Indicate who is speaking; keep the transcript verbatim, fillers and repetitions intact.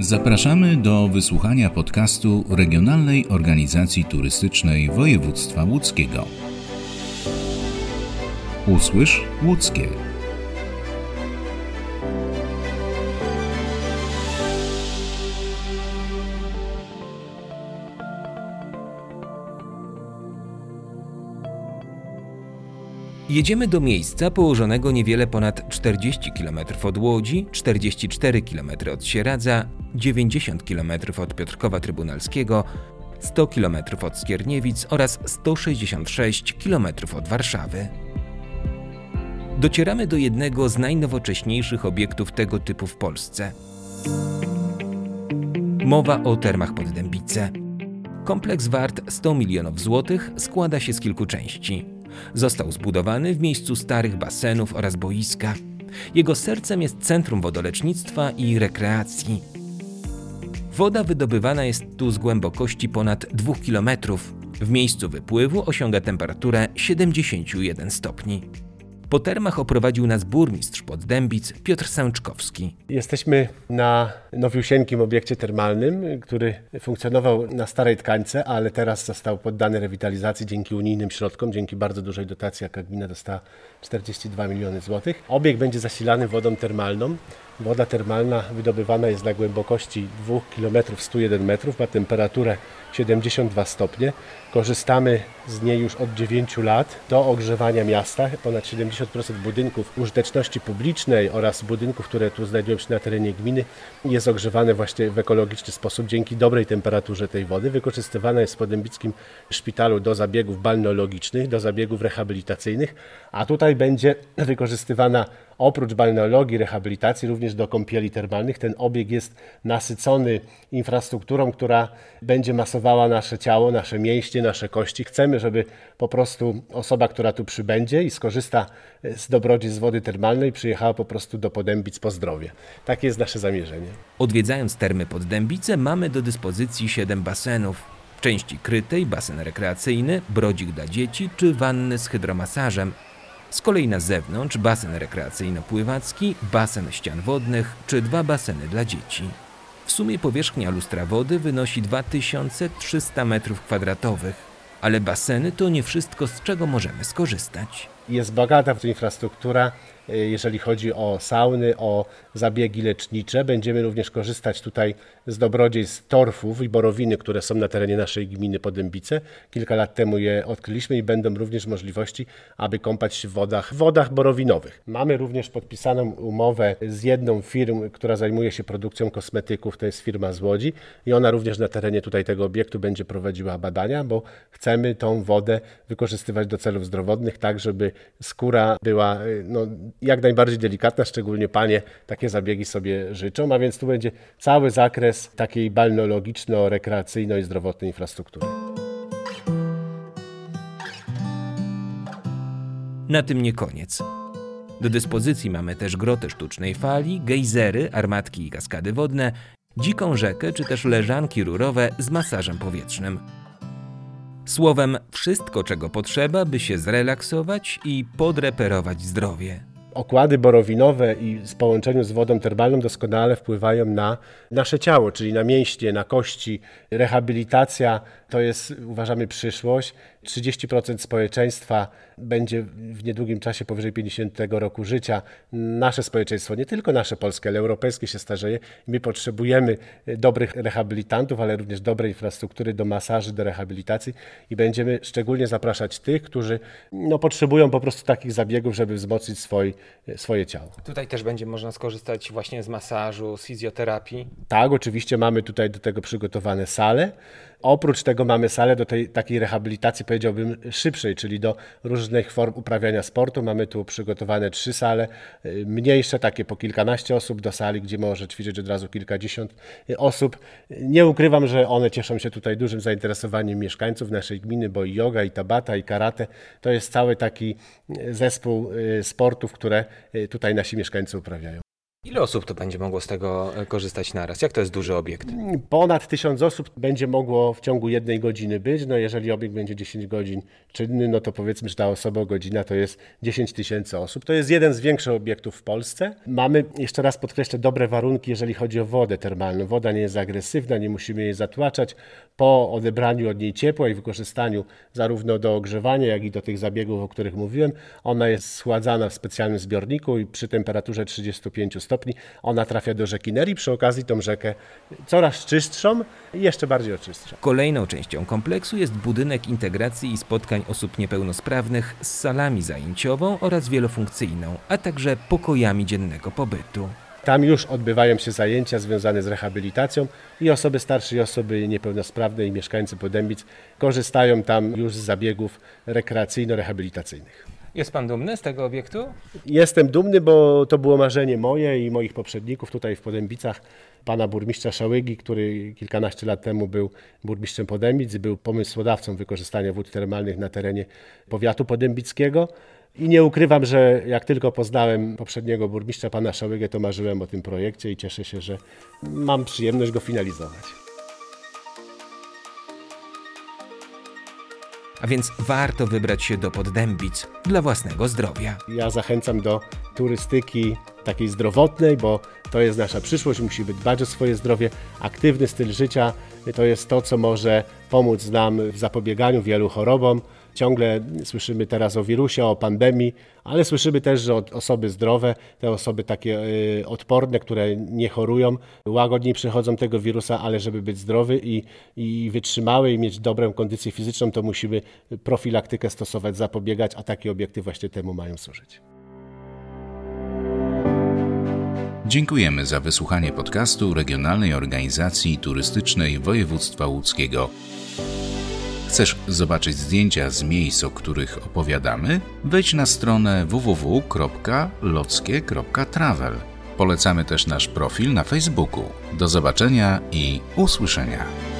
Speaker 1: Zapraszamy do wysłuchania podcastu Regionalnej Organizacji Turystycznej Województwa Łódzkiego. Usłysz Łódzkie.
Speaker 2: Jedziemy do miejsca położonego niewiele ponad czterdzieści kilometrów od Łodzi, czterdzieści cztery kilometry od Sieradza, dziewięćdziesiąt kilometrów od Piotrkowa Trybunalskiego, sto kilometrów od Skierniewic oraz sto sześćdziesiąt sześć kilometrów od Warszawy. Docieramy do jednego z najnowocześniejszych obiektów tego typu w Polsce. Mowa o termach Poddębice. Kompleks wart sto milionów złotych składa się z kilku części. Został zbudowany w miejscu starych basenów oraz boiska. Jego sercem jest Centrum Wodolecznictwa i Rekreacji. Woda wydobywana jest tu z głębokości ponad dwóch kilometrów. W miejscu wypływu osiąga temperaturę siedemdziesiąt jeden stopni. Po termach oprowadził nas burmistrz Poddębic Piotr Sęczkowski.
Speaker 3: Jesteśmy na nowiusieńkim obiekcie termalnym, który funkcjonował na starej tkańce, ale teraz został poddany rewitalizacji dzięki unijnym środkom, dzięki bardzo dużej dotacji, jaka gmina dostała czterdzieści dwa miliony złotych. Obiekt będzie zasilany wodą termalną. Woda termalna wydobywana jest na głębokości dwóch kilometrów sto jeden metrów, ma temperaturę siedemdziesiąt dwa stopnie. Korzystamy z niej już od dziewięciu lat do ogrzewania miasta. Ponad siedemdziesiąt procent budynków użyteczności publicznej oraz budynków, które tu znajdują się na terenie gminy, jest ogrzewane właśnie w ekologiczny sposób dzięki dobrej temperaturze tej wody. Wykorzystywana jest w Poddębickim Szpitalu do zabiegów balneologicznych, do zabiegów rehabilitacyjnych, a tutaj będzie wykorzystywana oprócz balneologii, rehabilitacji również do kąpieli termalnych. Ten obiekt jest nasycony infrastrukturą, która będzie masowała nasze ciało, nasze mięśnie, nasze kości. Chcemy, żeby po prostu osoba, która tu przybędzie i skorzysta z dobrodziejstw wody termalnej, przyjechała po prostu do Poddębic po zdrowie. Takie jest nasze zamierzenie.
Speaker 2: Odwiedzając termy Poddębice mamy do dyspozycji siedem basenów. W części krytej basen rekreacyjny, brodzik dla dzieci czy wanny z hydromasażem. Z kolei na zewnątrz basen rekreacyjno-pływacki, basen ścian wodnych czy dwa baseny dla dzieci. W sumie powierzchnia lustra wody wynosi dwa tysiące trzysta metrów kwadratowych, ale baseny to nie wszystko, z czego możemy skorzystać.
Speaker 3: Jest bogata w infrastruktura, jeżeli chodzi o sauny, o zabiegi lecznicze. Będziemy również korzystać tutaj z dobrodziejstw torfów i borowiny, które są na terenie naszej gminy Poddębice. Kilka lat temu je odkryliśmy i będą również możliwości, aby kąpać się w wodach, w wodach borowinowych. Mamy również podpisaną umowę z jedną firmą, która zajmuje się produkcją kosmetyków, to jest firma z Łodzi i ona również na terenie tutaj tego obiektu będzie prowadziła badania, bo chcemy tą wodę wykorzystywać do celów zdrowotnych, tak żeby skóra była no, jak najbardziej delikatna, szczególnie panie takie zabiegi sobie życzą, a więc tu będzie cały zakres takiej balneologiczno-rekreacyjno i zdrowotnej infrastruktury.
Speaker 2: Na tym nie koniec. Do dyspozycji mamy też grotę sztucznej fali, gejzery, armatki i kaskady wodne, dziką rzekę czy też leżanki rurowe z masażem powietrznym. Słowem, wszystko czego potrzeba, by się zrelaksować i podreperować zdrowie.
Speaker 3: Okłady borowinowe i w połączeniu z wodą termalną doskonale wpływają na nasze ciało, czyli na mięśnie, na kości. Rehabilitacja to jest, uważamy, przyszłość. trzydzieści procent społeczeństwa będzie w niedługim czasie powyżej pięćdziesiątego roku życia. Nasze społeczeństwo, nie tylko nasze polskie, ale europejskie się starzeje. My potrzebujemy dobrych rehabilitantów, ale również dobrej infrastruktury do masaży, do rehabilitacji i będziemy szczególnie zapraszać tych, którzy no, potrzebują po prostu takich zabiegów, żeby wzmocnić swój, swoje ciało.
Speaker 4: Tutaj też będzie można skorzystać właśnie z masażu, z fizjoterapii.
Speaker 3: Tak, oczywiście mamy tutaj do tego przygotowane sale. Oprócz tego mamy salę do tej takiej rehabilitacji, powiedziałbym, szybszej, czyli do różnych form uprawiania sportu. Mamy tu przygotowane trzy sale, mniejsze, takie po kilkanaście osób, do sali, gdzie może ćwiczyć od razu kilkadziesiąt osób. Nie ukrywam, że one cieszą się tutaj dużym zainteresowaniem mieszkańców naszej gminy, bo i yoga, i tabata, i karate to jest cały taki zespół sportów, które tutaj nasi mieszkańcy uprawiają.
Speaker 4: Ile osób to będzie mogło z tego korzystać naraz? Jak to jest duży obiekt?
Speaker 3: Ponad tysiąc osób będzie mogło w ciągu jednej godziny być. No jeżeli obiekt będzie dziesięć godzin czynny, no to powiedzmy, że ta osoba godzina to jest dziesięć tysięcy osób. To jest jeden z większych obiektów w Polsce. Mamy, jeszcze raz podkreślę, dobre warunki, jeżeli chodzi o wodę termalną. Woda nie jest agresywna, nie musimy jej zatłaczać. Po odebraniu od niej ciepła i wykorzystaniu zarówno do ogrzewania, jak i do tych zabiegów, o których mówiłem, ona jest schładzana w specjalnym zbiorniku i przy temperaturze trzydziestu pięciu stopni ona trafia do rzeki Neri. Przy okazji tą rzekę coraz czystszą i jeszcze bardziej oczystsza.
Speaker 2: Kolejną częścią kompleksu jest budynek integracji i spotkań osób niepełnosprawnych z salami zajęciową oraz wielofunkcyjną, a także pokojami dziennego pobytu.
Speaker 3: Tam już odbywają się zajęcia związane z rehabilitacją i osoby starsze, i osoby niepełnosprawne, i mieszkańcy Podębic korzystają tam już z zabiegów rekreacyjno-rehabilitacyjnych.
Speaker 4: Jest pan dumny z tego obiektu?
Speaker 3: Jestem dumny, bo to było marzenie moje i moich poprzedników tutaj w Podębicach, pana burmistrza Szałygi, który kilkanaście lat temu był burmistrzem Podębic, był pomysłodawcą wykorzystania wód termalnych na terenie powiatu podębickiego. I nie ukrywam, że jak tylko poznałem poprzedniego burmistrza, pana Szałygę, to marzyłem o tym projekcie i cieszę się, że mam przyjemność go finalizować.
Speaker 2: A więc warto wybrać się do Podębic dla własnego zdrowia.
Speaker 3: Ja zachęcam do turystyki takiej zdrowotnej, bo to jest nasza przyszłość, musimy dbać o swoje zdrowie. Aktywny styl życia to jest to, co może pomóc nam w zapobieganiu wielu chorobom. Ciągle słyszymy teraz o wirusie, o pandemii, ale słyszymy też, że osoby zdrowe, te osoby takie odporne, które nie chorują, łagodniej przechodzą tego wirusa, ale żeby być zdrowy i, i wytrzymały i mieć dobrą kondycję fizyczną, to musimy profilaktykę stosować, zapobiegać, a takie obiekty właśnie temu mają służyć.
Speaker 1: Dziękujemy za wysłuchanie podcastu Regionalnej Organizacji Turystycznej Województwa Łódzkiego. Chcesz zobaczyć zdjęcia z miejsc, o których opowiadamy? Wejdź na stronę w w w kropka lockie kropka travel. Polecamy też nasz profil na Facebooku. Do zobaczenia i usłyszenia.